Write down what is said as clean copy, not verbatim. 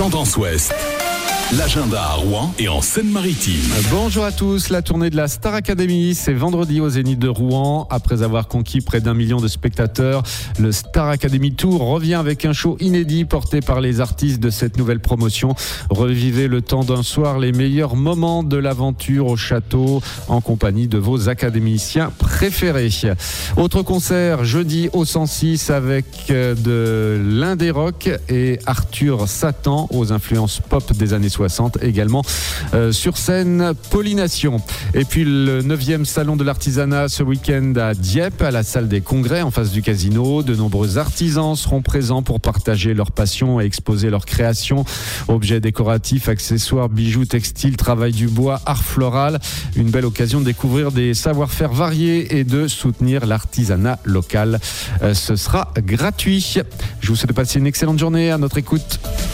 Tendance Ouest. L'agenda à Rouen et en Seine-Maritime. Bonjour à tous. La tournée de la Star Academy, c'est vendredi au Zénith de Rouen. Après avoir conquis près d'1 million de spectateurs, le Star Academy Tour revient avec un show inédit porté par les artistes de cette nouvelle promotion. Revivez le temps d'un soir les meilleurs moments de l'aventure au château en compagnie de vos académiciens préférés. Autre concert jeudi au 106 avec de l'indé rock et Arthur Satan aux influences pop des années 60 également sur scène Pollination. Et puis le 9e salon de l'artisanat ce week-end à Dieppe, à la salle des congrès en face du casino. De nombreux artisans seront présents pour partager leur passion et exposer leurs créations, objets décoratifs, accessoires, bijoux, textiles, travail du bois, art floral. Une belle occasion de découvrir des savoir-faire variés et de soutenir l'artisanat local. Ce sera gratuit. Je vous souhaite de passer une excellente journée. À notre écoute.